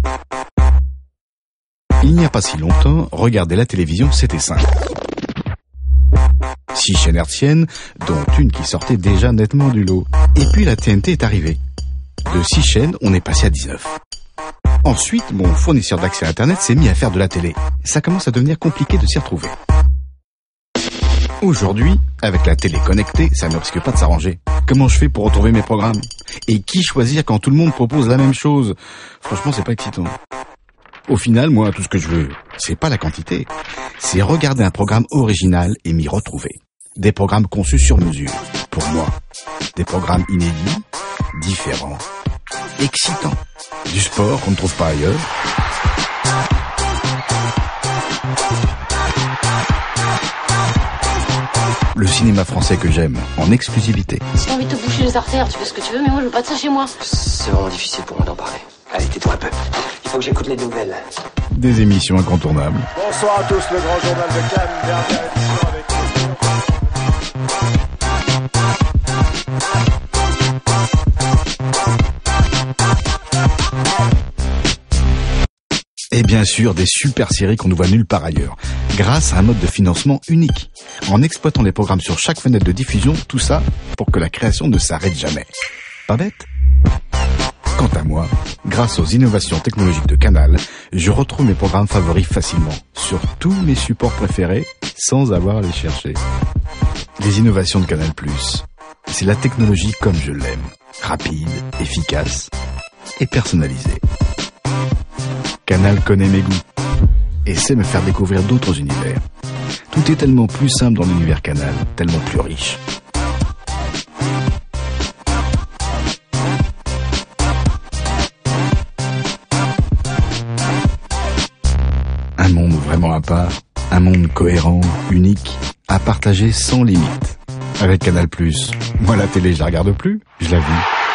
Il n'y a pas si longtemps, regarder la télévision, c'était simple. 6 chaînes hertziennes, dont une qui sortait déjà nettement du lot. Et puis la TNT est arrivée. De 6 chaînes, on est passé à 19. Ensuite, mon fournisseur d'accès à Internet s'est mis à faire de la télé. Ça commence à devenir compliqué de s'y retrouver. Aujourd'hui, avec la télé connectée, ça ne risque pas de s'arranger. Comment je fais pour retrouver mes programmes? Et qui choisir quand tout le monde propose la même chose? Franchement, c'est pas excitant. Au final, moi, tout ce que je veux, c'est pas la quantité. C'est regarder un programme original et m'y retrouver. Des programmes conçus sur mesure, pour moi. Des programmes inédits, différents, excitants. Du sport qu'on ne trouve pas ailleurs. Le cinéma français que j'aime, en exclusivité. Si t'as envie de te boucher les artères, tu fais ce que tu veux, mais moi je veux pas de ça chez moi. C'est vraiment difficile pour moi d'en parler. Allez, tais-toi un peu. Il faut que j'écoute les nouvelles. Des émissions incontournables. Bonsoir à tous, le grand journal de Cannes, dernière édition avec Et bien sûr, des super séries qu'on ne voit nulle part ailleurs, grâce à un mode de financement unique, en exploitant les programmes sur chaque fenêtre de diffusion, tout ça pour que la création ne s'arrête jamais. Pas bête? Quant à moi, grâce aux innovations technologiques de Canal, je retrouve mes programmes favoris facilement, sur tous mes supports préférés, sans avoir à les chercher. Les innovations de Canal+, c'est la technologie comme je l'aime, rapide, efficace et personnalisée. Canal connaît mes goûts et sait me faire découvrir d'autres univers. Tout est tellement plus simple dans l'univers Canal, tellement plus riche. Un monde vraiment à part, un monde cohérent, unique, à partager sans limite. Avec Canal+, moi la télé je la regarde plus, je la vis.